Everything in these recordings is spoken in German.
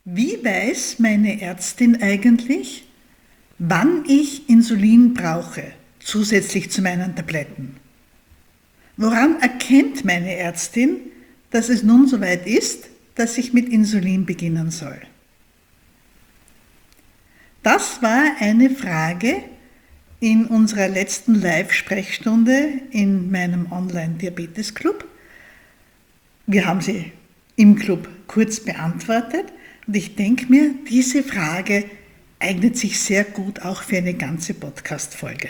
Wie weiß meine Ärztin eigentlich, wann ich Insulin brauche, zusätzlich zu meinen Tabletten? Woran erkennt meine Ärztin, dass es nun soweit ist, dass ich mit Insulin beginnen soll? Das war eine Frage in unserer letzten Live-Sprechstunde in meinem Online-Diabetes-Club. Wir haben sie im Club kurz beantwortet und ich denke mir, diese Frage eignet sich sehr gut auch für eine ganze Podcast-Folge.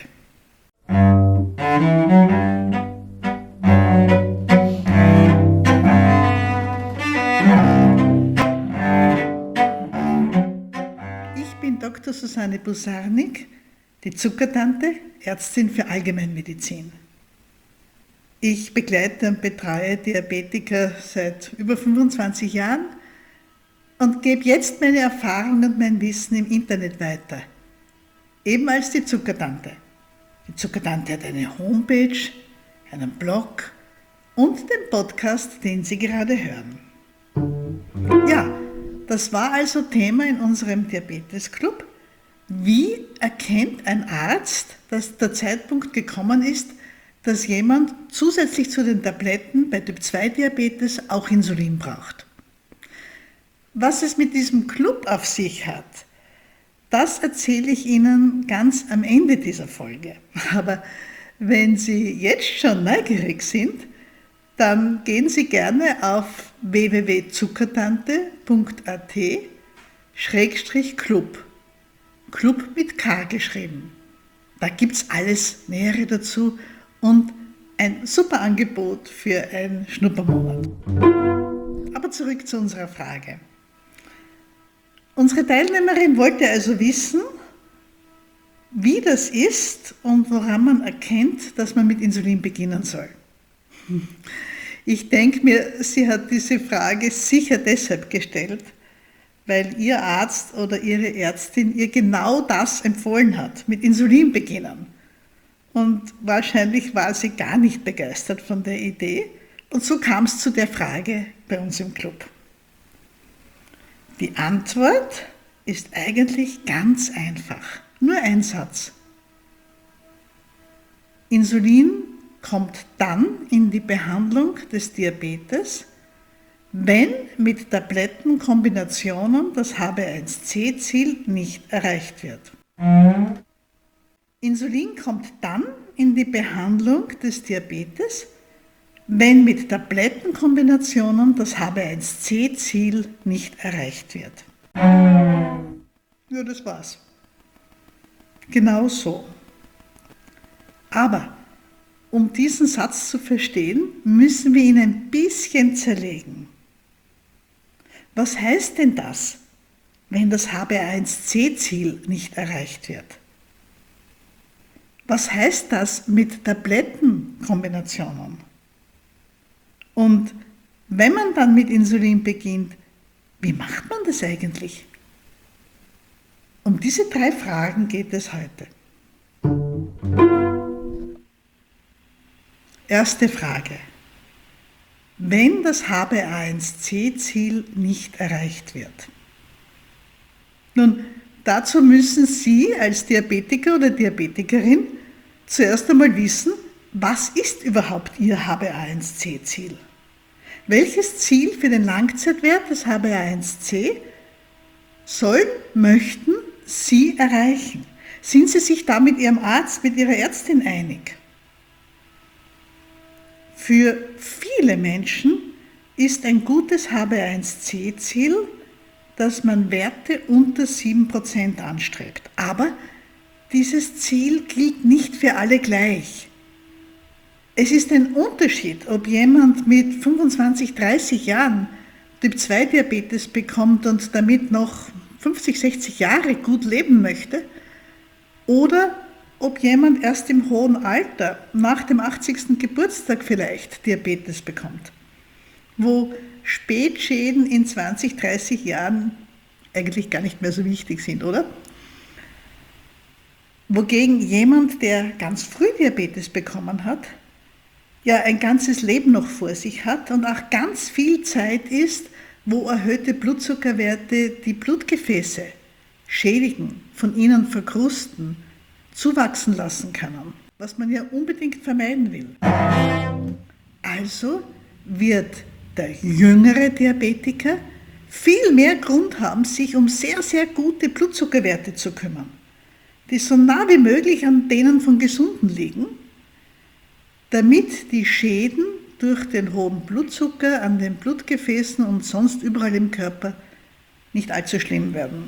Ich bin Dr. Susanne Busarnik, die Zuckertante, Ärztin für Allgemeinmedizin. Ich begleite und betreue Diabetiker seit über 25 Jahren und gebe jetzt meine Erfahrung und mein Wissen im Internet weiter. Eben als die Zuckertante. Die Zuckertante hat eine Homepage, einen Blog und den Podcast, den Sie gerade hören. Ja, das war also Thema in unserem Diabetes-Club. Wie erkennt ein Arzt, dass der Zeitpunkt gekommen ist, dass jemand zusätzlich zu den Tabletten bei Typ-2-Diabetes auch Insulin braucht? Was es mit diesem Club auf sich hat, das erzähle ich Ihnen ganz am Ende dieser Folge. Aber wenn Sie jetzt schon neugierig sind, dann gehen Sie gerne auf www.zuckertante.at/Club. Club mit K geschrieben. Da gibt es alles Nähere dazu und ein super Angebot für einen Schnuppermonat. Aber zurück zu unserer Frage. Unsere Teilnehmerin wollte also wissen, wie das ist und woran man erkennt, dass man mit Insulin beginnen soll. Ich denke mir, sie hat diese Frage sicher deshalb gestellt, weil ihr Arzt oder ihre Ärztin ihr genau das empfohlen hat, mit Insulin beginnen. Und wahrscheinlich war sie gar nicht begeistert von der Idee und so kam es zu der Frage bei uns im Club. Die Antwort ist eigentlich ganz einfach, nur ein Satz. Insulin kommt dann in die Behandlung des Diabetes, wenn mit Tablettenkombinationen das HbA1c-Ziel nicht erreicht wird. Insulin kommt dann in die Behandlung des Diabetes, wenn mit Tablettenkombinationen das HbA1c-Ziel nicht erreicht wird. Ja, das war's. Genau so. Aber um diesen Satz zu verstehen, müssen wir ihn ein bisschen zerlegen. Was heißt denn das, wenn das HbA1c-Ziel nicht erreicht wird? Was heißt das mit Tablettenkombinationen? Und wenn man dann mit Insulin beginnt, wie macht man das eigentlich? Um diese 3 Fragen geht es heute. Erste Frage. Wenn das HbA1c-Ziel nicht erreicht wird. Nun, dazu müssen Sie als Diabetiker oder Diabetikerin zuerst einmal wissen, was ist überhaupt Ihr HbA1c-Ziel? Welches Ziel für den Langzeitwert des HbA1c möchten Sie erreichen? Sind Sie sich da mit Ihrem Arzt, mit Ihrer Ärztin einig? Für viele Menschen ist ein gutes HbA1c-Ziel, dass man Werte unter 7% anstrebt. Aber dieses Ziel gilt nicht für alle gleich. Es ist ein Unterschied, ob jemand mit 25, 30 Jahren Typ-2-Diabetes bekommt und damit noch 50, 60 Jahre gut leben möchte, oder ob jemand erst im hohen Alter, nach dem 80. Geburtstag vielleicht, Diabetes bekommt, wo Spätschäden in 20, 30 Jahren eigentlich gar nicht mehr so wichtig sind, oder? Wogegen jemand, der ganz früh Diabetes bekommen hat, ja ein ganzes Leben noch vor sich hat und auch ganz viel Zeit ist, wo erhöhte Blutzuckerwerte die Blutgefäße schädigen, von ihnen verkrusten, zuwachsen lassen können, was man ja unbedingt vermeiden will. Also wird der jüngere Diabetiker viel mehr Grund haben, sich um sehr, sehr gute Blutzuckerwerte zu kümmern, die so nah wie möglich an denen von Gesunden liegen, damit die Schäden durch den hohen Blutzucker an den Blutgefäßen und sonst überall im Körper nicht allzu schlimm werden.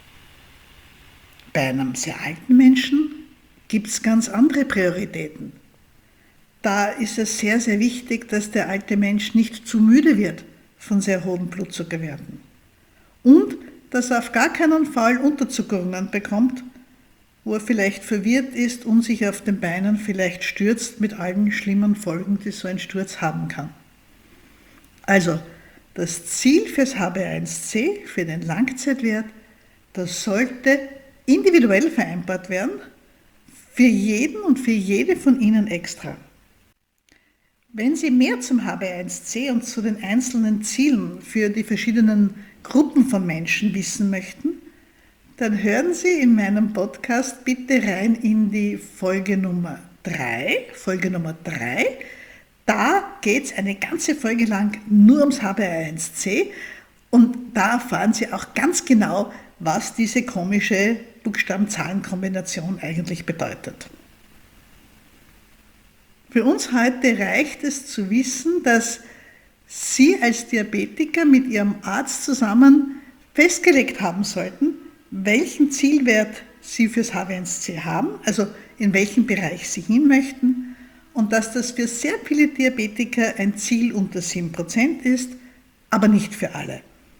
Bei einem sehr alten Menschen gibt es ganz andere Prioritäten. Da ist es sehr, sehr wichtig, dass der alte Mensch nicht zu müde wird von sehr hohen Blutzuckerwerten und dass er auf gar keinen Fall Unterzuckerungen bekommt, wo er vielleicht verwirrt ist, unsicher auf den Beinen, vielleicht stürzt mit allen schlimmen Folgen, die so ein Sturz haben kann. Also das Ziel fürs HbA1c, für den Langzeitwert, das sollte individuell vereinbart werden, für jeden und für jede von Ihnen extra. Wenn Sie mehr zum HbA1c und zu den einzelnen Zielen für die verschiedenen Gruppen von Menschen wissen möchten, dann hören Sie in meinem Podcast bitte rein in die Folge Nummer 3. Da geht es eine ganze Folge lang nur ums HbA1c und da erfahren Sie auch ganz genau, was diese komische Buchstaben-Zahlen-Kombination eigentlich bedeutet. Für uns heute reicht es zu wissen, dass Sie als Diabetiker mit Ihrem Arzt zusammen festgelegt haben sollten, welchen Zielwert Sie fürs HbA1c haben, also in welchem Bereich Sie hin möchten, und dass das für sehr viele Diabetiker ein Ziel unter 7% ist, aber nicht für alle.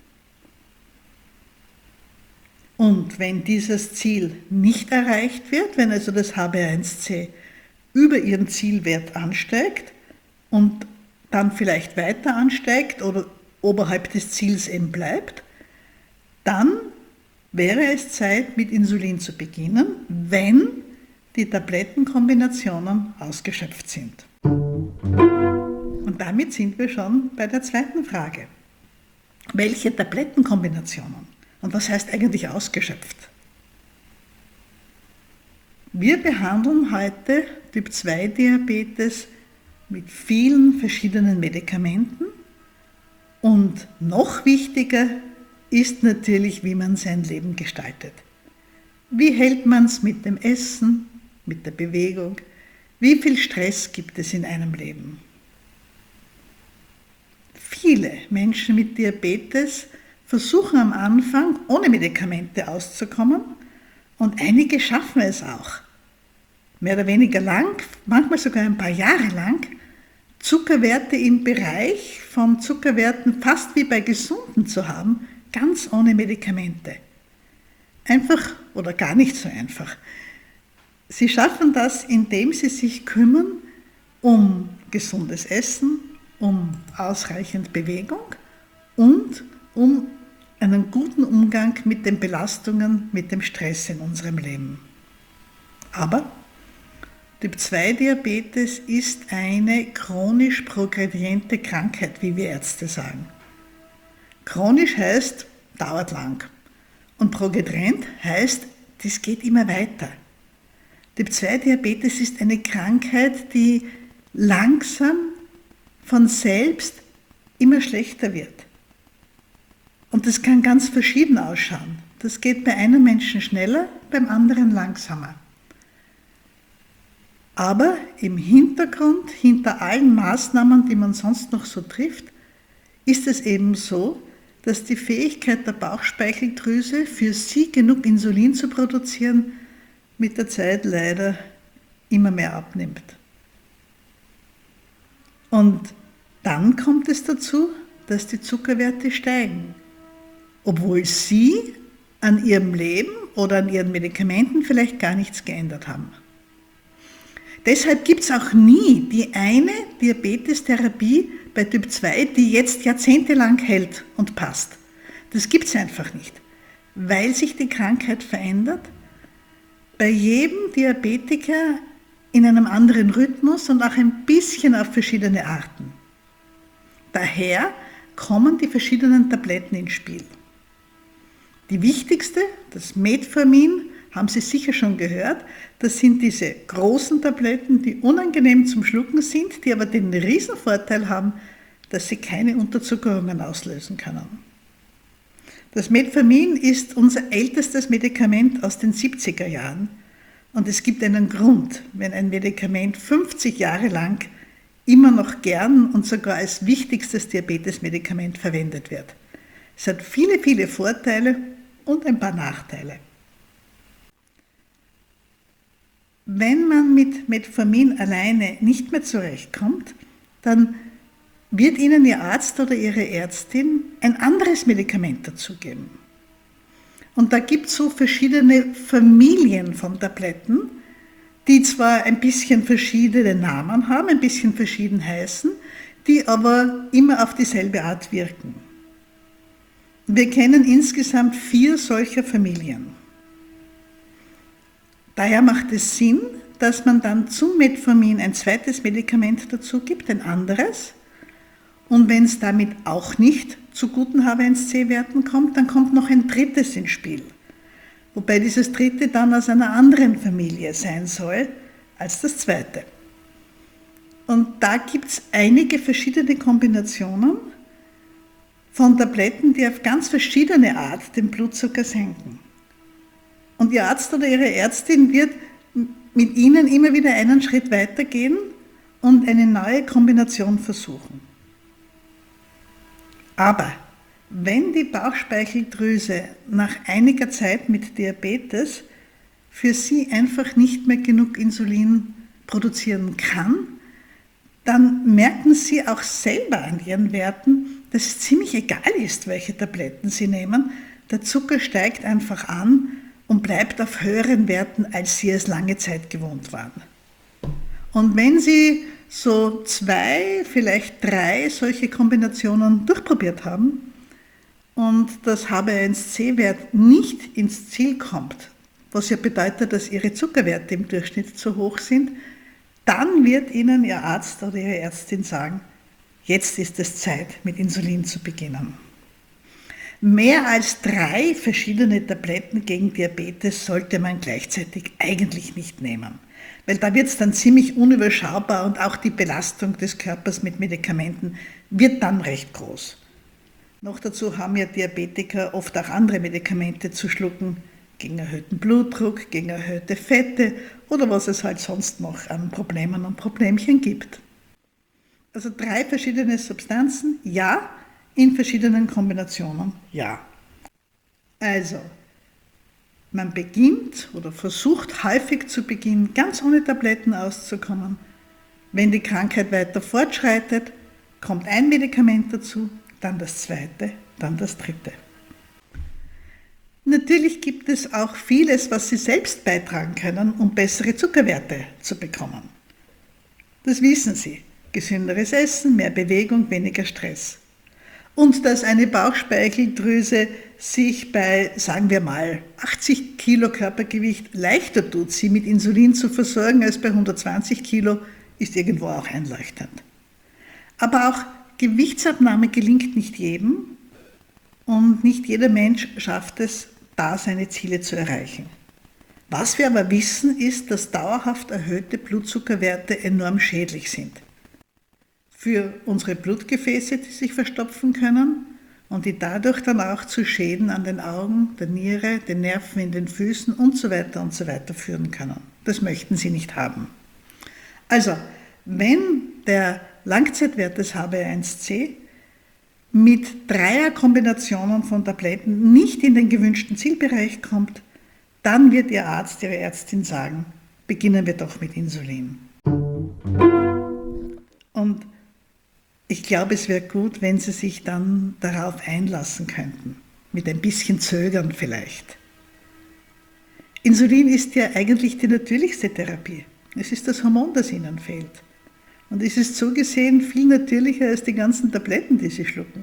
Und wenn dieses Ziel nicht erreicht wird, wenn also das HbA1c über Ihren Zielwert ansteigt und dann vielleicht weiter ansteigt oder oberhalb des Ziels eben bleibt, dann wäre es Zeit, mit Insulin zu beginnen, wenn die Tablettenkombinationen ausgeschöpft sind. Und damit sind wir schon bei der zweiten Frage. Welche Tablettenkombinationen? Und was heißt eigentlich ausgeschöpft? Wir behandeln heute Typ-2-Diabetes mit vielen verschiedenen Medikamenten und noch wichtiger ist natürlich, wie man sein Leben gestaltet. Wie hält man es mit dem Essen, mit der Bewegung? Wie viel Stress gibt es in einem Leben? Viele Menschen mit Diabetes versuchen am Anfang ohne Medikamente auszukommen und einige schaffen es auch. Mehr oder weniger lang, manchmal sogar ein paar Jahre lang, Zuckerwerte im Bereich von Zuckerwerten fast wie bei Gesunden zu haben, ganz ohne Medikamente. Einfach oder gar nicht so einfach. Sie schaffen das, indem sie sich kümmern um gesundes Essen, um ausreichend Bewegung und um einen guten Umgang mit den Belastungen, mit dem Stress in unserem Leben. Aber Typ-2-Diabetes ist eine chronisch progrediente Krankheit, wie wir Ärzte sagen. Chronisch heißt, dauert lang. Und progredient heißt, das geht immer weiter. Typ-2-Diabetes ist eine Krankheit, die langsam von selbst immer schlechter wird. Und das kann ganz verschieden ausschauen. Das geht bei einem Menschen schneller, beim anderen langsamer. Aber im Hintergrund, hinter allen Maßnahmen, die man sonst noch so trifft, ist es eben so, dass die Fähigkeit der Bauchspeicheldrüse, für sie genug Insulin zu produzieren, mit der Zeit leider immer mehr abnimmt. Und dann kommt es dazu, dass die Zuckerwerte steigen, obwohl sie an ihrem Leben oder an ihren Medikamenten vielleicht gar nichts geändert haben. Deshalb gibt es auch nie die eine Diabetestherapie bei Typ 2, die jetzt jahrzehntelang hält und passt. Das gibt es einfach nicht, weil sich die Krankheit verändert, bei jedem Diabetiker in einem anderen Rhythmus und auch ein bisschen auf verschiedene Arten. Daher kommen die verschiedenen Tabletten ins Spiel. Die wichtigste, das Metformin, haben Sie sicher schon gehört, das sind diese großen Tabletten, die unangenehm zum Schlucken sind, die aber den Riesenvorteil haben, dass sie keine Unterzuckerungen auslösen können. Das Metformin ist unser ältestes Medikament aus den 70er Jahren und es gibt einen Grund, wenn ein Medikament 50 Jahre lang immer noch gern und sogar als wichtigstes Diabetesmedikament verwendet wird. Es hat viele, viele Vorteile und ein paar Nachteile. Wenn man mit Metformin alleine nicht mehr zurechtkommt, dann wird Ihnen Ihr Arzt oder Ihre Ärztin ein anderes Medikament dazugeben. Und da gibt es so verschiedene Familien von Tabletten, die zwar ein bisschen verschiedene Namen haben, ein bisschen verschieden heißen, die aber immer auf dieselbe Art wirken. Wir kennen insgesamt 4 solcher Familien. Daher macht es Sinn, dass man dann zum Metformin ein zweites Medikament dazu gibt, ein anderes. Und wenn es damit auch nicht zu guten H1C-Werten kommt, dann kommt noch ein drittes ins Spiel. Wobei dieses dritte dann aus einer anderen Familie sein soll als das zweite. Und da gibt es einige verschiedene Kombinationen von Tabletten, die auf ganz verschiedene Art den Blutzucker senken. Und Ihr Arzt oder Ihre Ärztin wird mit Ihnen immer wieder einen Schritt weitergehen und eine neue Kombination versuchen. Aber wenn die Bauchspeicheldrüse nach einiger Zeit mit Diabetes für Sie einfach nicht mehr genug Insulin produzieren kann, dann merken Sie auch selber an Ihren Werten, dass es ziemlich egal ist, welche Tabletten Sie nehmen. Der Zucker steigt einfach an und bleibt auf höheren Werten, als Sie es lange Zeit gewohnt waren. Und wenn Sie so 2, vielleicht 3 solche Kombinationen durchprobiert haben und das HbA1c-Wert nicht ins Ziel kommt, was ja bedeutet, dass Ihre Zuckerwerte im Durchschnitt zu hoch sind, dann wird Ihnen Ihr Arzt oder Ihre Ärztin sagen, jetzt ist es Zeit, mit Insulin zu beginnen. Mehr als 3 verschiedene Tabletten gegen Diabetes sollte man gleichzeitig eigentlich nicht nehmen, weil da wird es dann ziemlich unüberschaubar und auch die Belastung des Körpers mit Medikamenten wird dann recht groß. Noch dazu haben ja Diabetiker oft auch andere Medikamente zu schlucken, gegen erhöhten Blutdruck, gegen erhöhte Fette oder was es halt sonst noch an Problemen und Problemchen gibt. Also 3 verschiedene Substanzen, ja. In verschiedenen Kombinationen, ja. Also, man beginnt oder versucht häufig zu Beginn ganz ohne Tabletten auszukommen. Wenn die Krankheit weiter fortschreitet, kommt ein Medikament dazu, dann das zweite, dann das dritte. Natürlich gibt es auch vieles, was Sie selbst beitragen können, um bessere Zuckerwerte zu bekommen. Das wissen Sie. Gesünderes Essen, mehr Bewegung, weniger Stress. Und dass eine Bauchspeicheldrüse sich bei, sagen wir mal, 80 Kilo Körpergewicht leichter tut, sie mit Insulin zu versorgen als bei 120 Kilo, ist irgendwo auch einleuchtend. Aber auch Gewichtsabnahme gelingt nicht jedem und nicht jeder Mensch schafft es, da seine Ziele zu erreichen. Was wir aber wissen, ist, dass dauerhaft erhöhte Blutzuckerwerte enorm schädlich sind. Für unsere Blutgefäße, die sich verstopfen können und die dadurch dann auch zu Schäden an den Augen, der Niere, den Nerven in den Füßen und so weiter führen können. Das möchten Sie nicht haben. Also, wenn der Langzeitwert des HbA1c mit 3er Kombinationen von Tabletten nicht in den gewünschten Zielbereich kommt, dann wird Ihr Arzt, Ihre Ärztin sagen, beginnen wir doch mit Insulin. Und ich glaube, es wäre gut, wenn Sie sich dann darauf einlassen könnten, mit ein bisschen Zögern vielleicht. Insulin ist ja eigentlich die natürlichste Therapie. Es ist das Hormon, das Ihnen fehlt. Und es ist so gesehen viel natürlicher als die ganzen Tabletten, die Sie schlucken.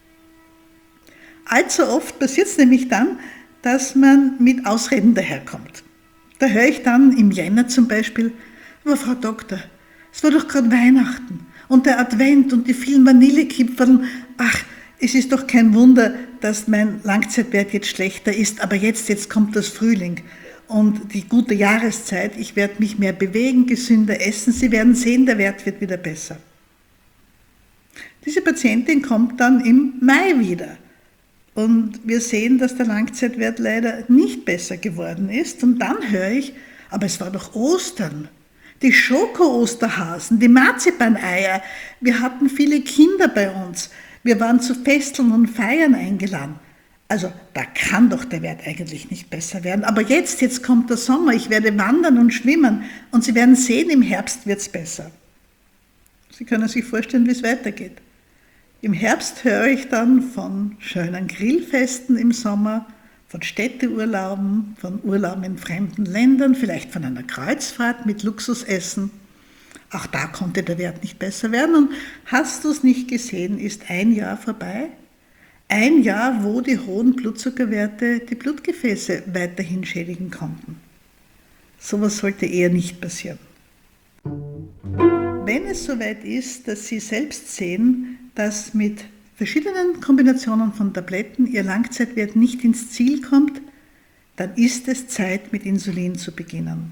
Allzu oft passiert es nämlich dann, dass man mit Ausreden daherkommt. Da höre ich dann im Jänner zum Beispiel, aber Frau Doktor, es war doch gerade Weihnachten und der Advent und die vielen Vanillekipferl, ach, es ist doch kein Wunder, dass mein Langzeitwert jetzt schlechter ist, aber jetzt kommt das Frühling und die gute Jahreszeit, ich werde mich mehr bewegen, gesünder essen, Sie werden sehen, der Wert wird wieder besser. Diese Patientin kommt dann im Mai wieder und wir sehen, dass der Langzeitwert leider nicht besser geworden ist und dann höre ich, aber es war doch Ostern. Die Schoko-Osterhasen, die Marzipaneier, wir hatten viele Kinder bei uns, wir waren zu Festeln und Feiern eingeladen. Also da kann doch der Wert eigentlich nicht besser werden. Aber jetzt kommt der Sommer, ich werde wandern und schwimmen und Sie werden sehen, im Herbst wird es besser. Sie können sich vorstellen, wie es weitergeht. Im Herbst höre ich dann von schönen Grillfesten im Sommer, von Städteurlauben, von Urlauben in fremden Ländern, vielleicht von einer Kreuzfahrt mit Luxusessen. Auch da konnte der Wert nicht besser werden. Und hast du es nicht gesehen, ist ein Jahr vorbei. Ein Jahr, wo die hohen Blutzuckerwerte die Blutgefäße weiterhin schädigen konnten. Sowas sollte eher nicht passieren. Wenn es soweit ist, dass Sie selbst sehen, dass mit verschiedenen Kombinationen von Tabletten Ihr Langzeitwert nicht ins Ziel kommt, dann ist es Zeit, mit Insulin zu beginnen.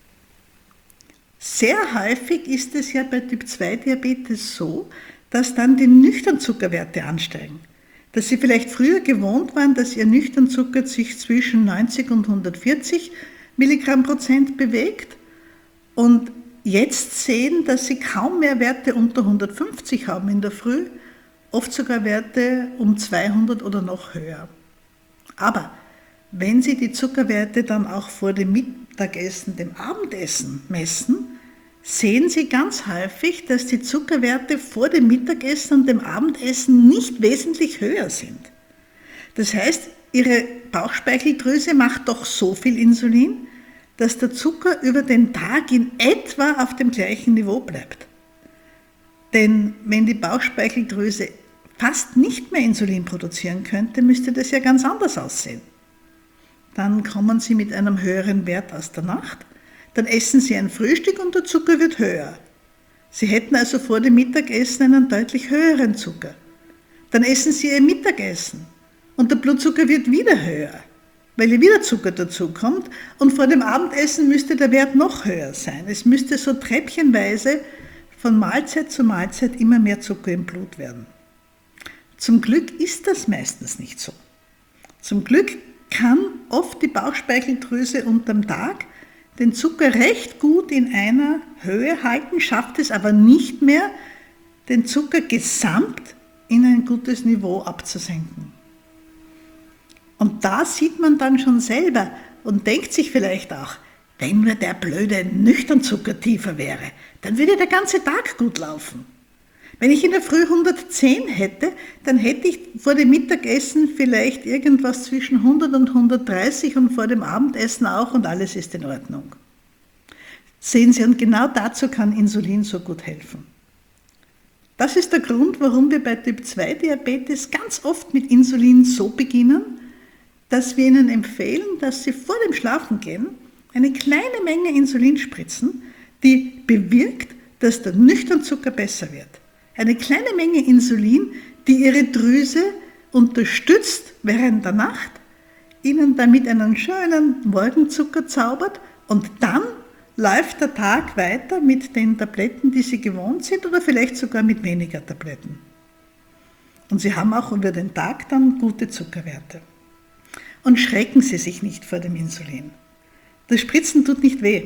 Sehr häufig ist es ja bei Typ-2-Diabetes so, dass dann die Nüchternzuckerwerte ansteigen. Dass Sie vielleicht früher gewohnt waren, dass Ihr Nüchternzucker sich zwischen 90 und 140 Milligramm Prozent bewegt und jetzt sehen, dass Sie kaum mehr Werte unter 150 haben in der Früh, oft sogar Werte um 200 oder noch höher. Aber wenn Sie die Zuckerwerte dann auch vor dem Mittagessen, dem Abendessen messen, sehen Sie ganz häufig, dass die Zuckerwerte vor dem Mittagessen und dem Abendessen nicht wesentlich höher sind. Das heißt, Ihre Bauchspeicheldrüse macht doch so viel Insulin, dass der Zucker über den Tag in etwa auf dem gleichen Niveau bleibt. Denn wenn die Bauchspeicheldrüse fast nicht mehr Insulin produzieren könnte, müsste das ja ganz anders aussehen. Dann kommen Sie mit einem höheren Wert aus der Nacht, dann essen Sie ein Frühstück und der Zucker wird höher. Sie hätten also vor dem Mittagessen einen deutlich höheren Zucker. Dann essen Sie Ihr Mittagessen und der Blutzucker wird wieder höher, weil ja wieder Zucker dazukommt und vor dem Abendessen müsste der Wert noch höher sein. Es müsste so treppchenweise von Mahlzeit zu Mahlzeit immer mehr Zucker im Blut werden. Zum Glück ist das meistens nicht so. Zum Glück kann oft die Bauchspeicheldrüse unterm Tag den Zucker recht gut in einer Höhe halten, schafft es aber nicht mehr, den Zucker gesamt in ein gutes Niveau abzusenken. Und da sieht man dann schon selber und denkt sich vielleicht auch, wenn nur der blöde Nüchternzucker tiefer wäre, dann würde der ganze Tag gut laufen. Wenn ich in der Früh 110 hätte, dann hätte ich vor dem Mittagessen vielleicht irgendwas zwischen 100 und 130 und vor dem Abendessen auch und alles ist in Ordnung. Sehen Sie, und genau dazu kann Insulin so gut helfen. Das ist der Grund, warum wir bei Typ-2-Diabetes ganz oft mit Insulin so beginnen, dass wir Ihnen empfehlen, dass Sie vor dem Schlafengehen eine kleine Menge Insulin spritzen, die bewirkt, dass der Nüchternzucker besser wird. Eine kleine Menge Insulin, die Ihre Drüse unterstützt während der Nacht, Ihnen damit einen schönen Morgenzucker zaubert und dann läuft der Tag weiter mit den Tabletten, die Sie gewohnt sind oder vielleicht sogar mit weniger Tabletten. Und Sie haben auch über den Tag dann gute Zuckerwerte. Und schrecken Sie sich nicht vor dem Insulin. Das Spritzen tut nicht weh.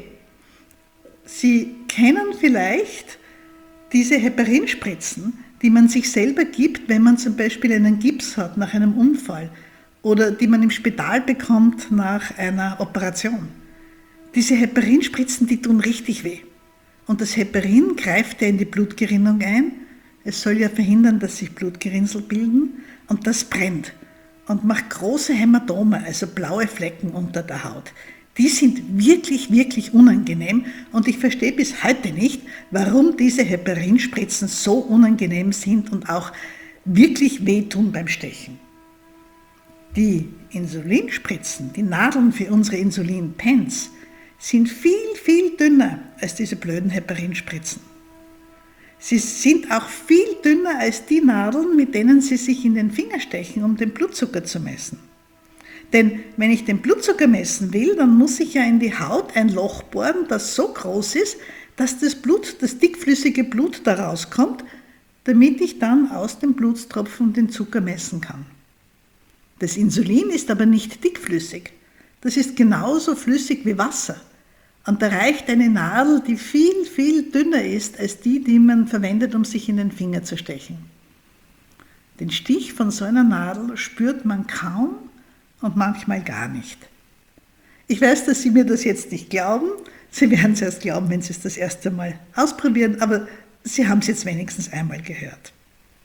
Sie kennen vielleicht diese Heparinspritzen, die man sich selber gibt, wenn man zum Beispiel einen Gips hat nach einem Unfall oder die man im Spital bekommt nach einer Operation. Diese Heparinspritzen, die tun richtig weh. Und das Heparin greift ja in die Blutgerinnung ein. Es soll ja verhindern, dass sich Blutgerinnsel bilden und das brennt und macht große Hämatome, also blaue Flecken unter der Haut. Die sind wirklich, wirklich unangenehm und ich verstehe bis heute nicht, warum diese Heparinspritzen so unangenehm sind und auch wirklich wehtun beim Stechen. Die Insulinspritzen, die Nadeln für unsere Insulinpens, sind viel, viel dünner als diese blöden Heparinspritzen. Sie sind auch viel dünner als die Nadeln, mit denen Sie sich in den Finger stechen, um den Blutzucker zu messen. Denn wenn ich den Blutzucker messen will, dann muss ich ja in die Haut ein Loch bohren, das so groß ist, dass das Blut, das dickflüssige Blut da rauskommt, damit ich dann aus dem Blutstropfen den Zucker messen kann. Das Insulin ist aber nicht dickflüssig. Das ist genauso flüssig wie Wasser. Und da reicht eine Nadel, die viel, viel dünner ist als die man verwendet, um sich in den Finger zu stechen. Den Stich von so einer Nadel spürt man kaum und manchmal gar nicht. Ich weiß, dass Sie mir das jetzt nicht glauben. Sie werden es erst glauben, wenn Sie es das erste Mal ausprobieren, aber Sie haben es jetzt wenigstens einmal gehört.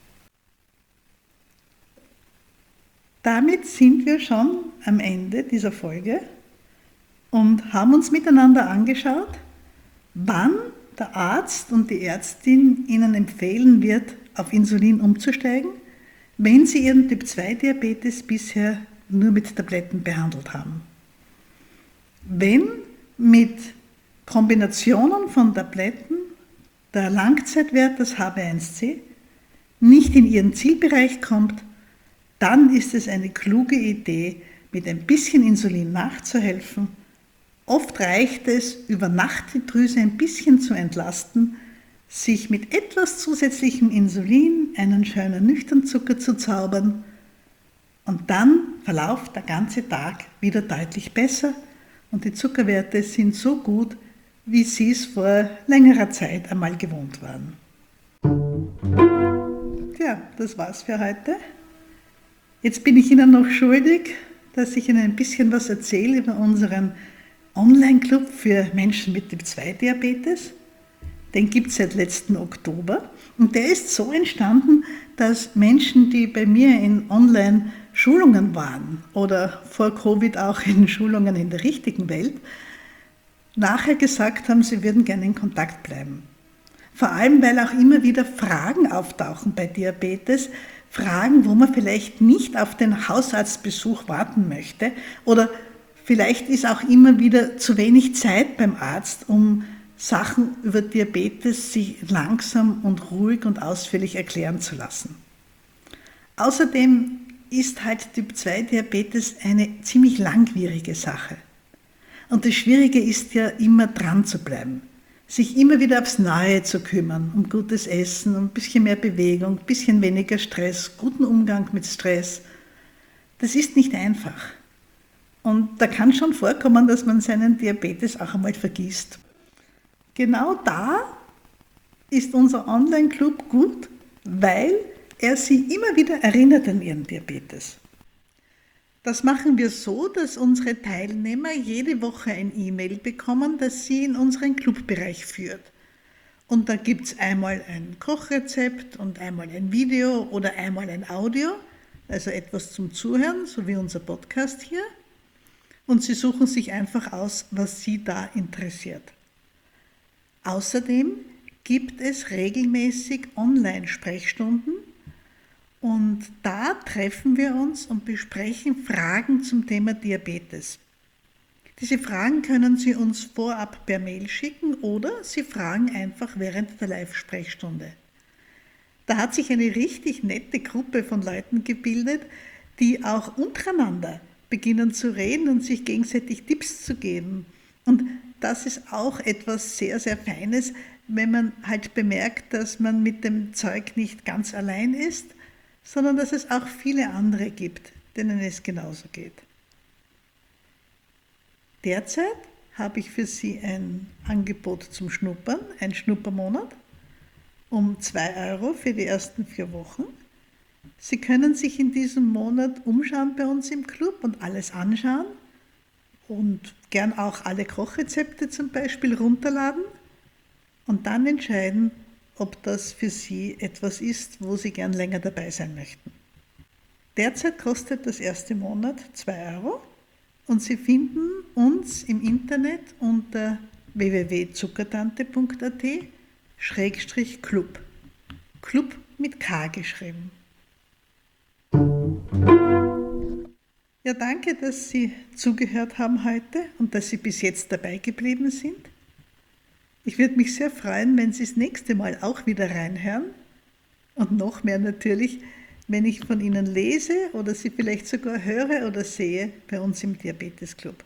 Damit sind wir schon am Ende dieser Folge und haben uns miteinander angeschaut, wann der Arzt und die Ärztin Ihnen empfehlen wird, auf Insulin umzusteigen, wenn Sie Ihren Typ-2-Diabetes bisher nur mit Tabletten behandelt haben. Wenn mit Kombinationen von Tabletten der Langzeitwert, das HbA1c, nicht in Ihren Zielbereich kommt, dann ist es eine kluge Idee, mit ein bisschen Insulin nachzuhelfen. Oft reicht es, über Nacht die Drüse ein bisschen zu entlasten, sich mit etwas zusätzlichem Insulin einen schönen Nüchternzucker zu zaubern und dann verläuft der ganze Tag wieder deutlich besser und die Zuckerwerte sind so gut, wie Sie es vor längerer Zeit einmal gewohnt waren. Tja, das war's für heute. Jetzt bin ich Ihnen noch schuldig, dass ich Ihnen ein bisschen was erzähle über unseren Online-Club für Menschen mit Typ-2-Diabetes. Den gibt es seit letzten Oktober und der ist so entstanden, dass Menschen, die bei mir in Online-Schulungen waren oder vor Covid auch in Schulungen in der richtigen Welt, nachher gesagt haben, sie würden gerne in Kontakt bleiben. Vor allem, weil auch immer wieder Fragen auftauchen bei Diabetes, Fragen, wo man vielleicht nicht auf den Hausarztbesuch warten möchte oder vielleicht ist auch immer wieder zu wenig Zeit beim Arzt, um Sachen über Diabetes sich langsam und ruhig und ausführlich erklären zu lassen. Außerdem ist halt Typ-2-Diabetes eine ziemlich langwierige Sache. Und das Schwierige ist ja immer dran zu bleiben, sich immer wieder aufs Neue zu kümmern, um gutes Essen, um ein bisschen mehr Bewegung, ein bisschen weniger Stress, guten Umgang mit Stress. Das ist nicht einfach. Und da kann schon vorkommen, dass man seinen Diabetes auch einmal vergisst. Genau da ist unser Online-Club gut, weil er Sie immer wieder erinnert an Ihren Diabetes. Das machen wir so, dass unsere Teilnehmer jede Woche ein E-Mail bekommen, das sie in unseren Clubbereich führt. Und da gibt es einmal ein Kochrezept und einmal ein Video oder einmal ein Audio, also etwas zum Zuhören, so wie unser Podcast hier. Und Sie suchen sich einfach aus, was Sie da interessiert. Außerdem gibt es regelmäßig Online-Sprechstunden und da treffen wir uns und besprechen Fragen zum Thema Diabetes. Diese Fragen können Sie uns vorab per Mail schicken oder Sie fragen einfach während der Live-Sprechstunde. Da hat sich eine richtig nette Gruppe von Leuten gebildet, die auch untereinander beginnen zu reden und sich gegenseitig Tipps zu geben. Und das ist auch etwas sehr, sehr Feines, wenn man halt bemerkt, dass man mit dem Zeug nicht ganz allein ist, sondern dass es auch viele andere gibt, denen es genauso geht. Derzeit habe ich für Sie ein Angebot zum Schnuppern, ein Schnuppermonat, um 2 € für die ersten 4 Wochen. Sie können sich in diesem Monat umschauen bei uns im Club und alles anschauen und gern auch alle Kochrezepte zum Beispiel runterladen und dann entscheiden, ob das für Sie etwas ist, wo Sie gern länger dabei sein möchten. Derzeit kostet das erste Monat 2 € und Sie finden uns im Internet unter www.zuckertante.at/Club. Club mit K geschrieben. Ja, danke, dass Sie zugehört haben heute und dass Sie bis jetzt dabei geblieben sind. Ich würde mich sehr freuen, wenn Sie das nächste Mal auch wieder reinhören und noch mehr natürlich, wenn ich von Ihnen lese oder Sie vielleicht sogar höre oder sehe bei uns im Diabetesclub.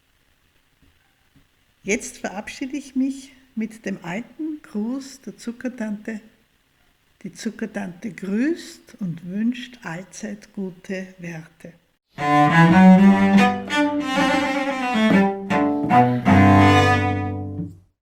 Jetzt verabschiede ich mich mit dem alten Gruß der Zuckertante. Die Zuckertante grüßt und wünscht allzeit gute Werte.